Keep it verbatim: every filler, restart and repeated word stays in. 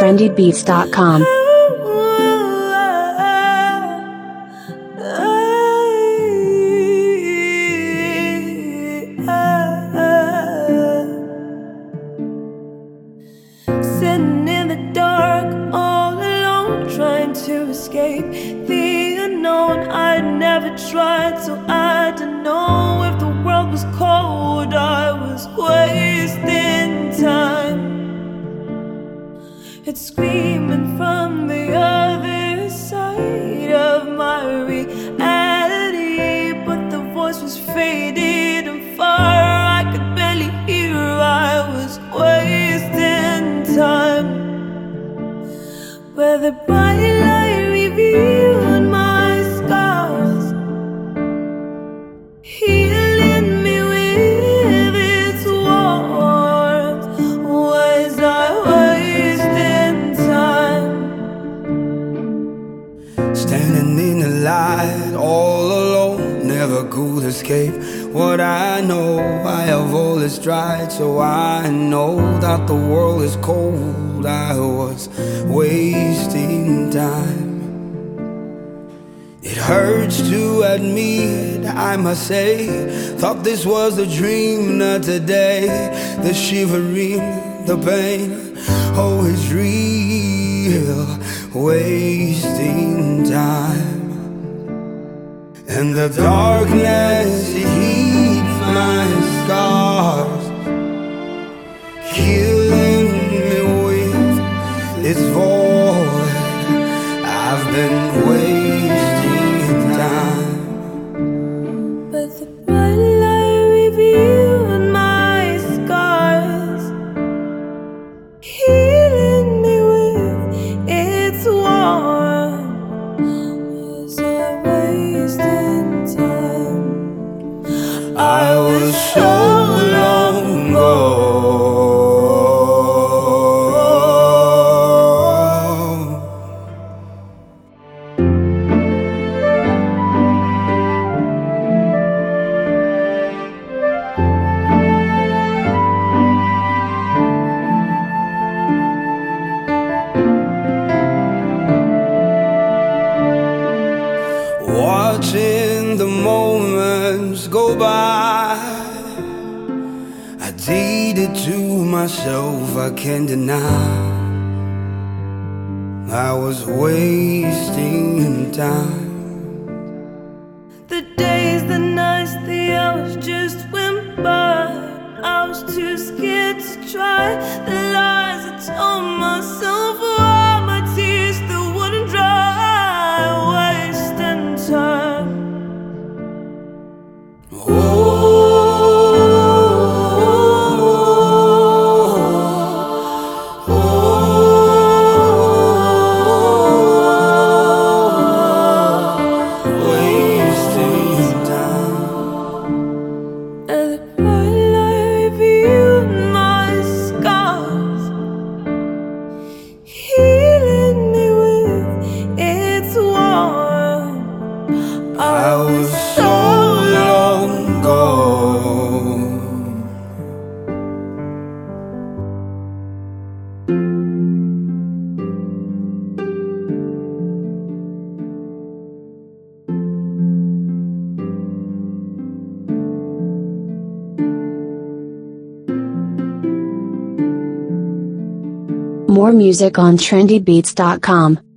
trendy beats dot com. Sitting in the dark, all alone, trying to escape the unknown. I'd never tried, so I don't know if the world was cold. I was wasting time. It's screaming from the other side of my reality, but the voice was faded and far. I could barely hear. I was wasting time. Where the bright light revealed my scars, healing me with its warmth. Was I wasting time? Standing in the light, all alone, never could escape what I know. I have always tried, so I know that the world is cold. I was wasting time. It hurts to admit, I must say, thought this was a dream, not today. The shivering, the pain, oh, it's real. Wasting time. And the darkness, it heat my scars, killing me with its void. I've been wasting time. But the bright light revealed my scars, healing me with its warmth. Was I wasting time? I was so long gone. Watching the moments go by, I did it to myself, I can't deny. I was wasting time. The days, the nights, the hours just went by. I was too scared to try the lies I told myself. Why my tears still wouldn't dry. Wasting time. I was so long gone. More music on trendy beats dot com.